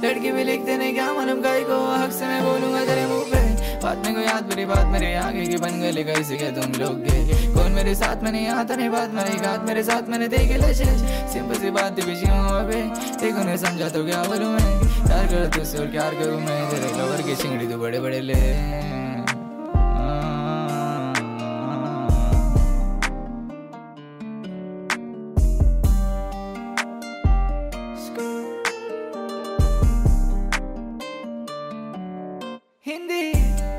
लड़की भी लिख देने क्या मालूम गाय को, हक से मैं बोलूंगा तेरे मुंह पे। बात में कोई याद मेरी बात मेरे आगे की बन गए कैसे क्या तुम लोग के, कौन मेरे साथ में नहीं आता नहीं बात मेरी घात मेरे साथ मैंने देखे लशे। सिंपल सी बात बिजी हूँ अबे, देखो नहीं समझा तो क्या बोलूं मैं, प्यार करो तुझसे और क्या करूं मैं, तेरे लवर की चिंगड़ी तो बड़े बड़े ले। हिंदी